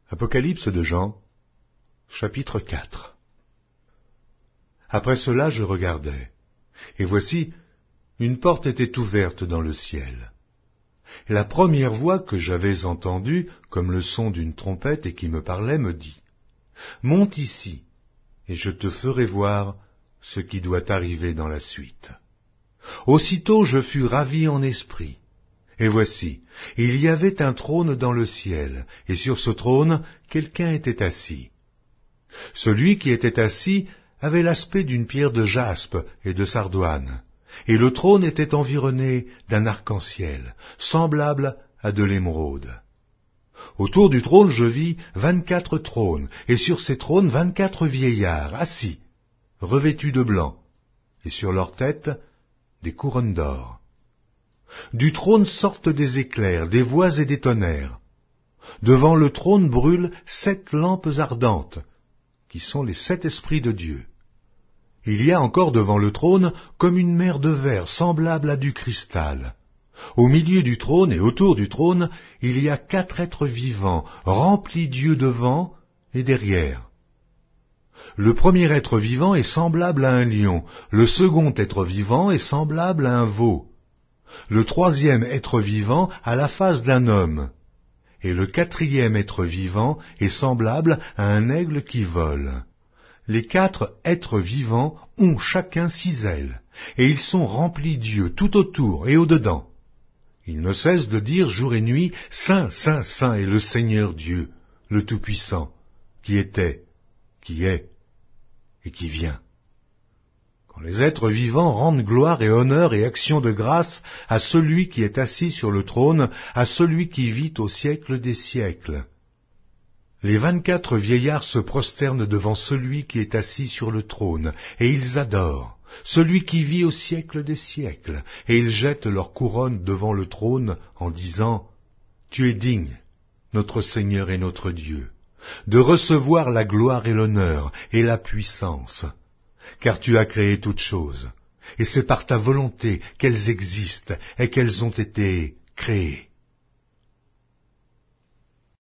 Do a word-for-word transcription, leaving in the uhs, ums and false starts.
Apocalypse de Jean, chapitre quatre. Après cela je regardai, et voici, une porte était ouverte dans le ciel. Et la première voix que j'avais entendue, comme le son d'une trompette et qui me parlait, me dit, « Monte ici, et je te ferai voir ce qui doit arriver dans la suite. » Aussitôt je fus ravi en esprit. Et voici, il y avait un trône dans le ciel, et sur ce trône, quelqu'un était assis. Celui qui était assis avait l'aspect d'une pierre de jaspe et de sardoine, et le trône était environné d'un arc-en-ciel, semblable à de l'émeraude. Autour du trône je vis vingt-quatre trônes, et sur ces trônes vingt-quatre vieillards, assis, revêtus de blanc, et sur leurs têtes des couronnes d'or. Du trône sortent des éclairs, des voix et des tonnerres. Devant le trône brûlent sept lampes ardentes, qui sont les sept esprits de Dieu. Il y a encore devant le trône comme une mer de verre semblable à du cristal. Au milieu du trône et autour du trône, il y a quatre êtres vivants, remplis d'yeux devant et derrière. Le premier être vivant est semblable à un lion, le second être vivant est semblable à un veau. Le troisième être vivant a la face d'un homme, et le quatrième être vivant est semblable à un aigle qui vole. Les quatre êtres vivants ont chacun six ailes, et ils sont remplis d'yeux tout autour et au-dedans. Ils ne cessent de dire jour et nuit, « Saint, Saint, Saint est le Seigneur Dieu, le Tout-Puissant, qui était, qui est et qui vient. » Quand les êtres vivants rendent gloire et honneur et action de grâce à celui qui est assis sur le trône, à celui qui vit au siècle des siècles. Les vingt-quatre vieillards se prosternent devant celui qui est assis sur le trône, et ils adorent celui qui vit au siècle des siècles, et ils jettent leur couronne devant le trône en disant, « Tu es digne, notre Seigneur et notre Dieu, de recevoir la gloire et l'honneur et la puissance. » Car tu as créé toutes choses, et c'est par ta volonté qu'elles existent et qu'elles ont été créées.